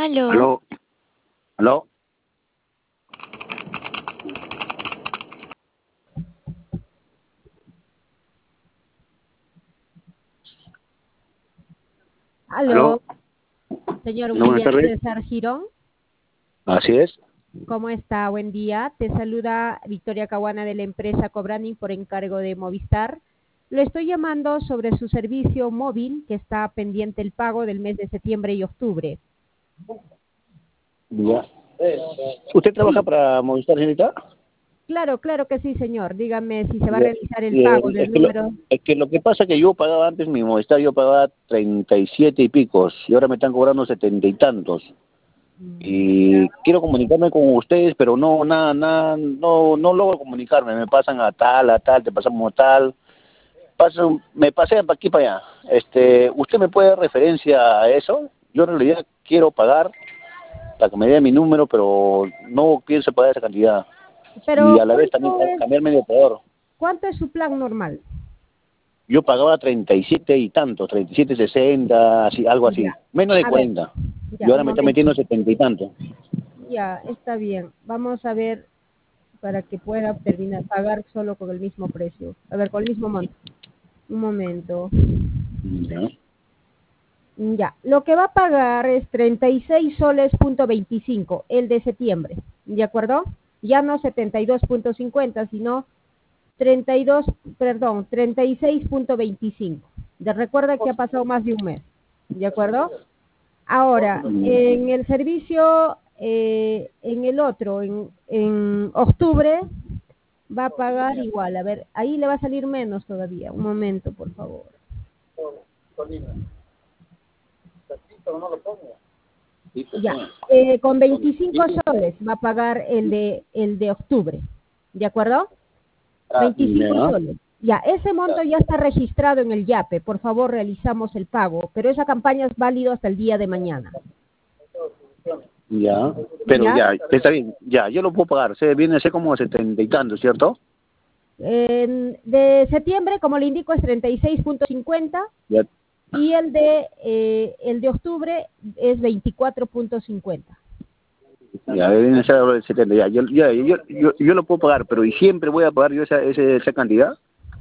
Aló. Aló, aló. Aló, Aló. señor Hola, buenas William tardes. César Girón, Así es. ¿cómo está? Buen día. Te saluda Victoria Caguana de la empresa Cobrani por encargo de Movistar. Lo estoy llamando sobre su servicio móvil que está pendiente el pago del mes de septiembre y octubre. Ya. ¿Usted trabaja para Movistar, señorita? Claro que sí, señor. Dígame si se va a Ya. realizar el pago del número. Es que lo que pasa es que yo pagaba antes mi Movistar, yo pagaba 37 y picos, y ahora me están cobrando 70 y tantos. Y quiero comunicarme con ustedes, pero no logro comunicarme. Me pasan a tal, te pasamos a tal. Me pasean para aquí para allá. ¿Usted me puede dar referencia a eso? Yo en realidad quiero pagar para que me dé mi número, pero no pienso pagar esa cantidad. Y Pero a la vez también cambiarme de operador. ¿cuánto es su plan normal? Yo pagaba 37 y tantos, 37.60, así, algo así. Ya. Menos de A ver, 40. Y ya, ahora un me está momento. metiendo 70 y tanto. Ya, está bien. Vamos a ver para que pueda terminar, pagar solo con el mismo precio. A ver, con el mismo monto. Un momento. Ya. Ya, lo que va a pagar es 36 soles punto 25, el de septiembre, ¿de acuerdo? Ya no 72.50, sino 32, perdón, 36.25. Recuerda que ha pasado más de un mes, ¿de acuerdo? Ahora, en el servicio, en el otro, en octubre, va a pagar igual. A ver, ahí le va a salir menos todavía. Un momento, por favor. Ya, con 25 soles va a pagar el de octubre, ¿de acuerdo? 25 Ya. soles. Ya, ese monto ya está registrado en el YAPE. Por favor, realizamos el pago, pero esa campaña es válida hasta el día de mañana. Ya. Pero ¿Ya? ya, está bien. Ya, yo lo puedo pagar. Viene a ser como 70 y tanto, ¿cierto? De septiembre, como le indico, es 36.50 Ya. y el de octubre es 24.50. Ya, viene a ser algo de 70. Yo lo puedo pagar, pero ¿y siempre voy a pagar yo esa cantidad?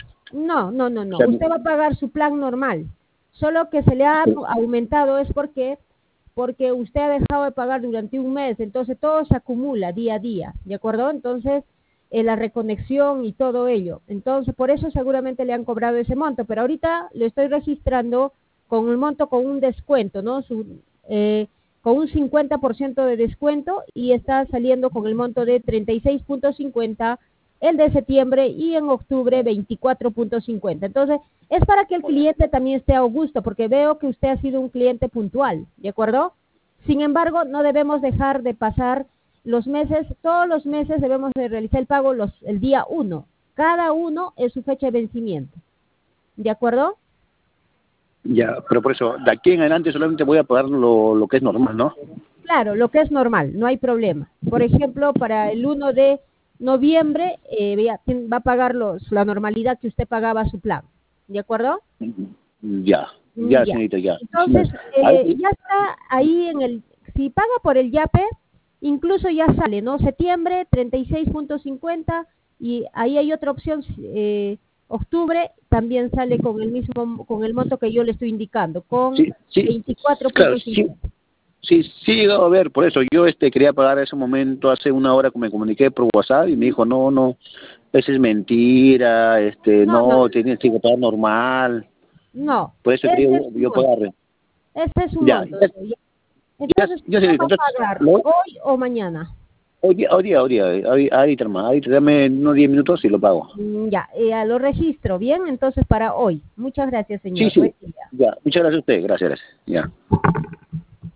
O No. sea, Usted va a pagar su plan normal. Solo que se le ha aumentado es porque usted ha dejado de pagar durante un mes, entonces todo se acumula día a día, ¿de acuerdo? Entonces, la reconexión y todo ello. Entonces, por eso seguramente le han cobrado ese monto, pero ahorita lo estoy registrando con un monto con un descuento, ¿no? Con un 50% de descuento y está saliendo con el monto de 36.50 el de septiembre y en octubre 24.50. Entonces, es para que el cliente también esté a gusto, porque veo que usted ha sido un cliente puntual, ¿de acuerdo? Sin embargo, no debemos dejar de pasar los meses, todos los meses debemos de realizar el pago el día 1. Cada uno es su fecha de vencimiento, ¿de acuerdo? ya, pero por eso, de aquí en adelante solamente voy a pagar lo que es normal, ¿no? Claro, lo que es normal, no hay problema. Por ejemplo, para el 1 de noviembre va a pagar la normalidad que usted pagaba su plan, ¿de acuerdo? Ya, Ya. señorita, ya. Entonces, Ahí- ya está ahí si paga por el YAPE, incluso ya sale, ¿no? Septiembre 36.50 y ahí hay otra opción, octubre también sale con el mismo, con el monto que yo le estoy indicando, con Sí, sí, claro, sí, 24.50. sí he llegado a ver, por eso yo quería pagar ese momento, hace una hora que me comuniqué por WhatsApp y me dijo, no, eso es mentira, No, no, tienes que pagar normal, no, por eso quería ese es un yo monto, pagarle. ese es un Ya, monto. ya, Entonces, ya, ¿qué señorita, va a entonces, pagar? ¿Hoy o mañana? ahorita, hermano, ahorita, dame unos 10 minutos y lo pago. Ya, lo registro, bien, entonces para hoy. Muchas gracias, Sí, señor. Buen sí, día. ya, muchas gracias a usted, gracias, ya.